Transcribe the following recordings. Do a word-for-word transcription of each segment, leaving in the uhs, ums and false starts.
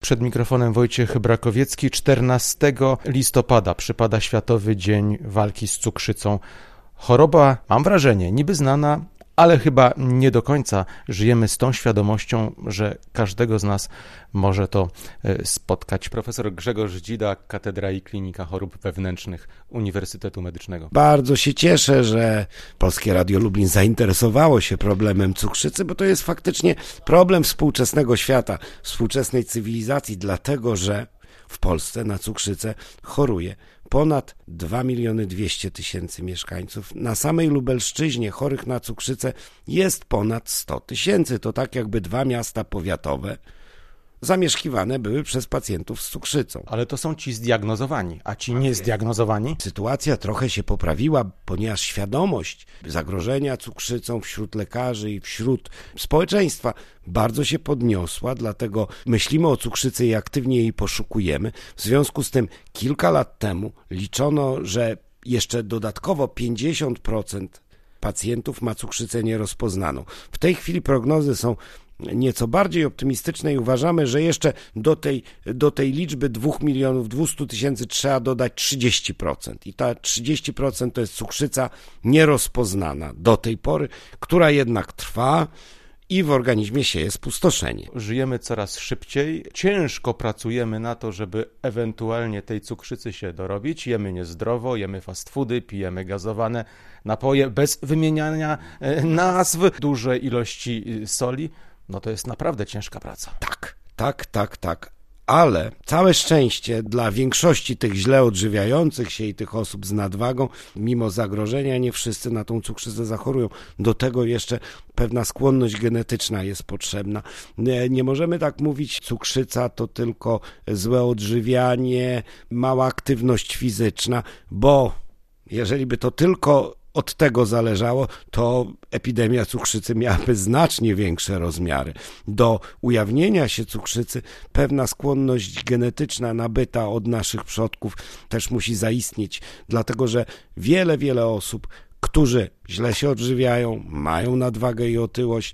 Przed mikrofonem Wojciech Brakowiecki. czternastego listopada przypada Światowy Dzień Walki z Cukrzycą. Choroba, mam wrażenie, niby znana, ale chyba nie do końca żyjemy z tą świadomością, że każdego z nas może to spotkać. Profesor Grzegorz Dzida, Katedra i Klinika Chorób Wewnętrznych Uniwersytetu Medycznego. Bardzo się cieszę, że Polskie Radio Lublin zainteresowało się problemem cukrzycy, bo to jest faktycznie problem współczesnego świata, współczesnej cywilizacji, dlatego że w Polsce na cukrzycę choruje ponad dwa miliony dwieście tysięcy mieszkańców. Na samej Lubelszczyźnie chorych na cukrzycę jest ponad sto tysięcy. To tak jakby dwa miasta powiatowe zamieszkiwane były przez pacjentów z cukrzycą. Ale to są ci zdiagnozowani, a ci niezdiagnozowani? Sytuacja trochę się poprawiła, ponieważ świadomość zagrożenia cukrzycą wśród lekarzy i wśród społeczeństwa bardzo się podniosła, dlatego myślimy o cukrzycy i aktywnie jej poszukujemy. W związku z tym kilka lat temu liczono, że jeszcze dodatkowo pięćdziesiąt procent pacjentów ma cukrzycę nierozpoznaną. W tej chwili prognozy są nieco bardziej optymistyczne i uważamy, że jeszcze do tej, do tej liczby dwóch milionów dwieście tysięcy trzeba dodać trzydzieści procent. I ta trzydzieści procent to jest cukrzyca nierozpoznana do tej pory, która jednak trwa i w organizmie sieje spustoszenie. Żyjemy coraz szybciej, ciężko pracujemy na to, żeby ewentualnie tej cukrzycy się dorobić. Jemy niezdrowo, jemy fast foody, pijemy gazowane napoje bez wymieniania nazw, duże ilości soli. No to jest naprawdę ciężka praca. Tak, tak, tak, tak. Ale całe szczęście dla większości tych źle odżywiających się i tych osób z nadwagą, mimo zagrożenia, nie wszyscy na tą cukrzycę zachorują. Do tego jeszcze pewna skłonność genetyczna jest potrzebna. Nie, nie możemy tak mówić, cukrzyca to tylko złe odżywianie, mała aktywność fizyczna, bo jeżeli by to tylko od tego zależało, to epidemia cukrzycy miałaby znacznie większe rozmiary. Do ujawnienia się cukrzycy pewna skłonność genetyczna nabyta od naszych przodków też musi zaistnieć, dlatego że wiele, wiele osób, którzy źle się odżywiają, mają nadwagę i otyłość,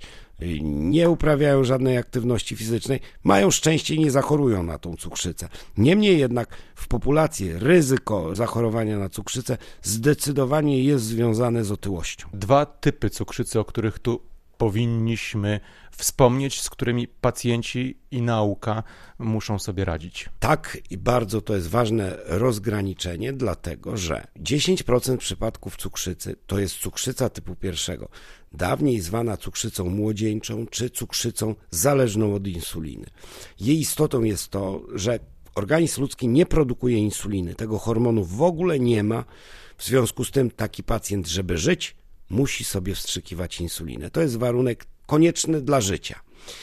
nie uprawiają żadnej aktywności fizycznej, mają szczęście i nie zachorują na tą cukrzycę. Niemniej jednak w populacji ryzyko zachorowania na cukrzycę zdecydowanie jest związane z otyłością. Dwa typy cukrzycy, o których tu powinniśmy wspomnieć, z którymi pacjenci i nauka muszą sobie radzić. Tak, i bardzo to jest ważne rozgraniczenie, dlatego że dziesięć procent przypadków cukrzycy to jest cukrzyca typu pierwszego, dawniej zwana cukrzycą młodzieńczą czy cukrzycą zależną od insuliny. Jej istotą jest to, że organizm ludzki nie produkuje insuliny, tego hormonu w ogóle nie ma, w związku z tym taki pacjent, żeby żyć, musi sobie wstrzykiwać insulinę. To jest warunek konieczny dla życia.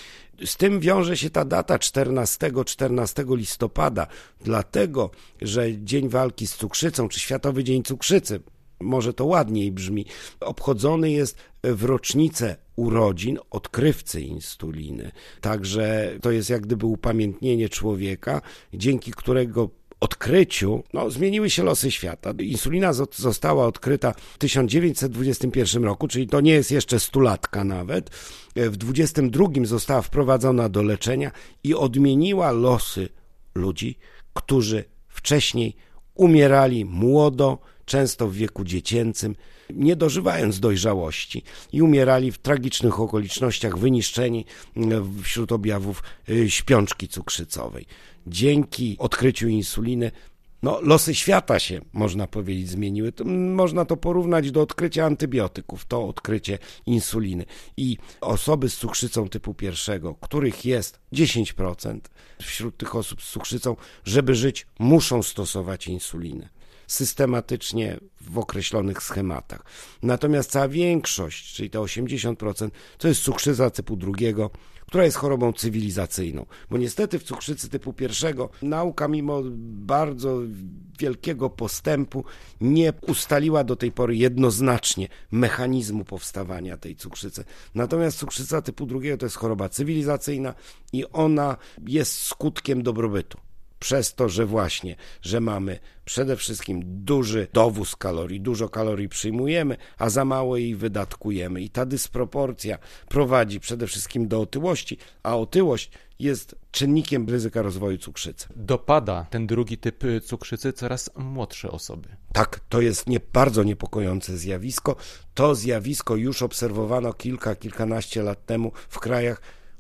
Z tym wiąże się ta data czternastego listopada, dlatego, że Dzień Walki z Cukrzycą, czy Światowy Dzień Cukrzycy, może to ładniej brzmi, obchodzony jest w rocznicę urodzin odkrywcy insuliny. Także to jest jak gdyby upamiętnienie człowieka, dzięki którego odkryciu no, zmieniły się losy świata. Insulina została odkryta w tysiąc dziewięćset dwudziestym pierwszym roku, czyli to nie jest jeszcze stulatka nawet. W dwudziestym drugim została wprowadzona do leczenia i odmieniła losy ludzi, którzy wcześniej umierali młodo, często w wieku dziecięcym, nie dożywając dojrzałości i umierali w tragicznych okolicznościach, wyniszczeni wśród objawów śpiączki cukrzycowej. Dzięki odkryciu insuliny no, losy świata się, można powiedzieć, zmieniły. To, można to porównać do odkrycia antybiotyków, to odkrycie insuliny. I osoby z cukrzycą typu pierwszego, których jest dziesięć procent wśród tych osób z cukrzycą, żeby żyć, muszą stosować insulinę systematycznie w określonych schematach. Natomiast cała większość, czyli te osiemdziesiąt procent, to jest cukrzyca typu drugiego, która jest chorobą cywilizacyjną. Bo niestety w cukrzycy typu pierwszego nauka mimo bardzo wielkiego postępu nie ustaliła do tej pory jednoznacznie mechanizmu powstawania tej cukrzycy. Natomiast cukrzyca typu drugiego to jest choroba cywilizacyjna i ona jest skutkiem dobrobytu. przez to, że właśnie, że mamy przede wszystkim duży dowóz kalorii, dużo kalorii przyjmujemy, a za mało jej wydatkujemy. I ta dysproporcja prowadzi przede wszystkim do otyłości, a otyłość jest czynnikiem ryzyka rozwoju cukrzycy. Dopada ten drugi typ cukrzycy coraz młodsze osoby. Tak, to jest nie, bardzo niepokojące zjawisko. To zjawisko już obserwowano kilka, kilkanaście lat temu w krajach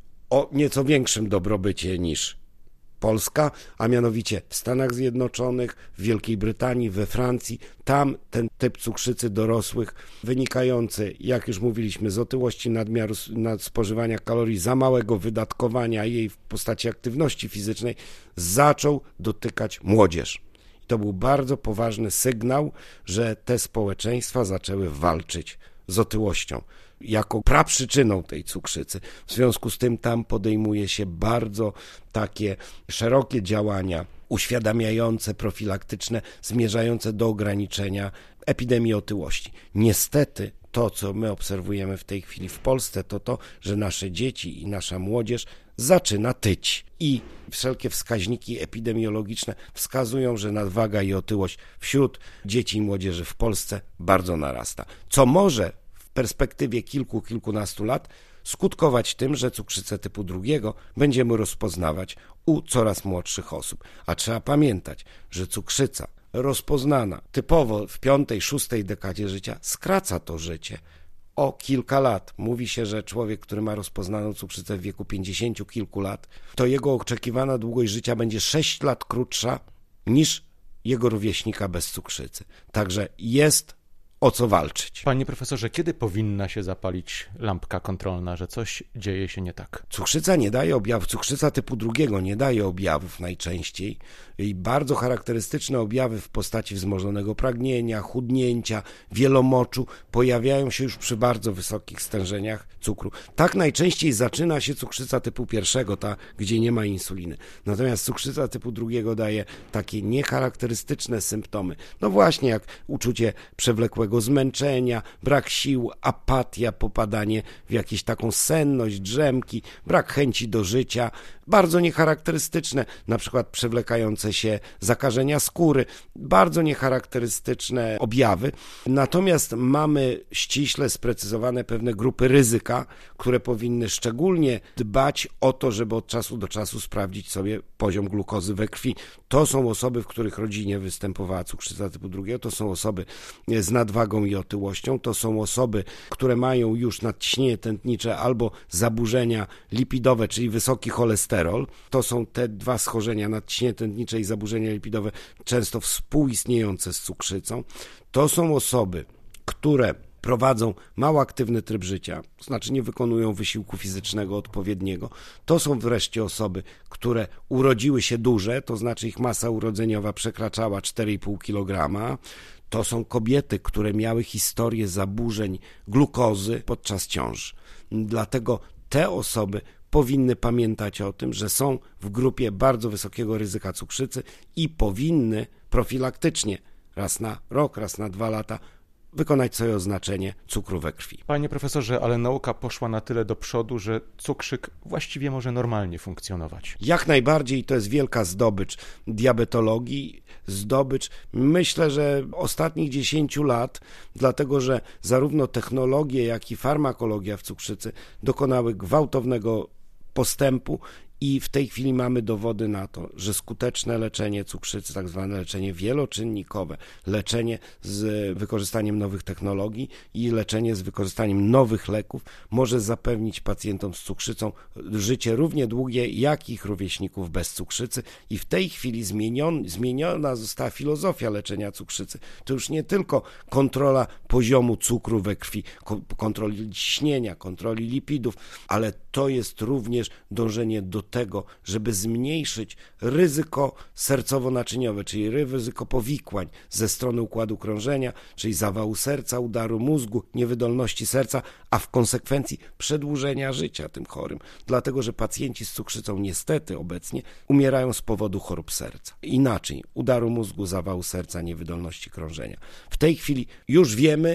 o nieco większym dobrobycie niż Polska, a mianowicie w Stanach Zjednoczonych, w Wielkiej Brytanii, we Francji. Tam ten typ cukrzycy dorosłych wynikający, jak już mówiliśmy, z otyłości, nadmiaru nad spożywania kalorii, za małego wydatkowania jej w postaci aktywności fizycznej zaczął dotykać młodzież. I to był bardzo poważny sygnał, że te społeczeństwa zaczęły walczyć z otyłością jako praprzyczyną tej cukrzycy. W związku z tym tam podejmuje się bardzo takie szerokie działania uświadamiające, profilaktyczne, zmierzające do ograniczenia epidemii otyłości. Niestety to, co my obserwujemy w tej chwili w Polsce, to to, że nasze dzieci i nasza młodzież zaczyna tyć. I wszelkie wskaźniki epidemiologiczne wskazują, że nadwaga i otyłość wśród dzieci i młodzieży w Polsce bardzo narasta. Co może w perspektywie kilku, kilkunastu lat skutkować tym, że cukrzycę typu drugiego będziemy rozpoznawać u coraz młodszych osób. A trzeba pamiętać, że cukrzyca rozpoznana typowo w piątej, szóstej dekadzie życia skraca to życie o kilka lat. Mówi się, że człowiek, który ma rozpoznaną cukrzycę w wieku pięćdziesięciu kilku lat, to jego oczekiwana długość życia będzie sześć lat krótsza niż jego rówieśnika bez cukrzycy. Także jest o co walczyć. Panie profesorze, kiedy powinna się zapalić lampka kontrolna, że coś dzieje się nie tak? Cukrzyca nie daje objawów, cukrzyca typu drugiego nie daje objawów najczęściej i bardzo charakterystyczne objawy w postaci wzmożonego pragnienia, chudnięcia, wielomoczu pojawiają się już przy bardzo wysokich stężeniach cukru. Tak najczęściej zaczyna się cukrzyca typu pierwszego, ta, gdzie nie ma insuliny. Natomiast cukrzyca typu drugiego daje takie niecharakterystyczne symptomy. No właśnie jak uczucie przewlekłego zmęczenia, brak sił, apatia, popadanie w jakąś taką senność, drzemki, brak chęci do życia, bardzo niecharakterystyczne, na przykład przewlekające się zakażenia skóry, bardzo niecharakterystyczne objawy. Natomiast mamy ściśle sprecyzowane pewne grupy ryzyka, które powinny szczególnie dbać o to, żeby od czasu do czasu sprawdzić sobie poziom glukozy we krwi. To są osoby, w których rodzinie występowała cukrzyca typu drugiego, to są osoby z nadwagą i otyłością, to są osoby, które mają już nadciśnienie tętnicze albo zaburzenia lipidowe, czyli wysoki cholesterol. To są te dwa schorzenia, nadciśnienie tętnicze i zaburzenia lipidowe, często współistniejące z cukrzycą. To są osoby, które prowadzą mało aktywny tryb życia, to znaczy nie wykonują wysiłku fizycznego odpowiedniego. To są wreszcie osoby, które urodziły się duże, to znaczy ich masa urodzeniowa przekraczała cztery i pół kilograma. To są kobiety, które miały historię zaburzeń glukozy podczas ciąży. Dlatego te osoby powinny pamiętać o tym, że są w grupie bardzo wysokiego ryzyka cukrzycy i powinny profilaktycznie raz na rok, raz na dwa lata wykonać sobie oznaczenie cukru we krwi. Panie profesorze, ale nauka poszła na tyle do przodu, że cukrzyk właściwie może normalnie funkcjonować. Jak najbardziej, to jest wielka zdobycz diabetologii, zdobycz myślę, że ostatnich dziesięciu lat, dlatego że zarówno technologie, jak i farmakologia w cukrzycy dokonały gwałtownego postępu i w tej chwili mamy dowody na to, że skuteczne leczenie cukrzycy, tak zwane leczenie wieloczynnikowe, leczenie z wykorzystaniem nowych technologii i leczenie z wykorzystaniem nowych leków może zapewnić pacjentom z cukrzycą życie równie długie jak ich rówieśników bez cukrzycy i w tej chwili zmienion, zmieniona została filozofia leczenia cukrzycy. To już nie tylko kontrola poziomu cukru we krwi, kontroli ciśnienia, kontroli lipidów, ale to jest również dążenie do tego, żeby zmniejszyć ryzyko sercowo-naczyniowe, czyli ryzyko powikłań ze strony układu krążenia, czyli zawału serca, udaru mózgu, niewydolności serca, a w konsekwencji przedłużenia życia tym chorym. Dlatego, że pacjenci z cukrzycą niestety obecnie umierają z powodu chorób serca. Inaczej, udaru mózgu, zawału serca, niewydolności krążenia. W tej chwili już wiemy,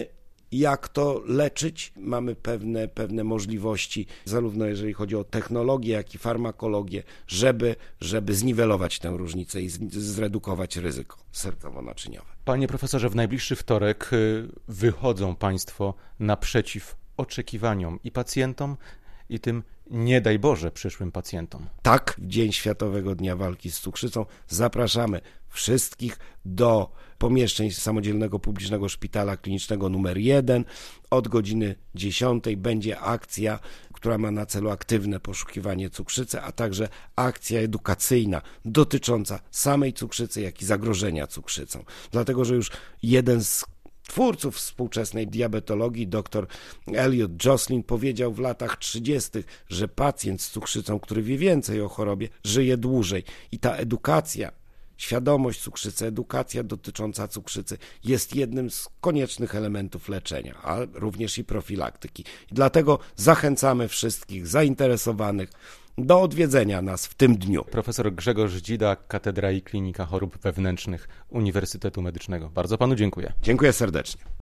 jak to leczyć. Mamy pewne, pewne możliwości, zarówno jeżeli chodzi o technologię, jak i farmakologię, żeby, żeby zniwelować tę różnicę i zredukować ryzyko sercowo-naczyniowe. Panie profesorze, w najbliższy wtorek wychodzą Państwo naprzeciw oczekiwaniom i pacjentom, i tym, nie daj Boże, przyszłym pacjentom. Tak, w Dzień Światowego Dnia Walki z Cukrzycą zapraszamy wszystkich do pomieszczeń Samodzielnego Publicznego Szpitala Klinicznego numer jeden. Od godziny dziesiątej będzie akcja, która ma na celu aktywne poszukiwanie cukrzycy, a także akcja edukacyjna dotycząca samej cukrzycy, jak i zagrożenia cukrzycą. Dlatego, że już jeden z twórców współczesnej diabetologii, dr Elliot Joslin, powiedział w latach trzydziestych, że pacjent z cukrzycą, który wie więcej o chorobie, żyje dłużej. I ta edukacja, świadomość cukrzycy, edukacja dotycząca cukrzycy jest jednym z koniecznych elementów leczenia, a również i profilaktyki. I dlatego zachęcamy wszystkich zainteresowanych do odwiedzenia nas w tym dniu. Profesor Grzegorz Dzida, Katedra i Klinika Chorób Wewnętrznych Uniwersytetu Medycznego. Bardzo panu dziękuję. Dziękuję serdecznie.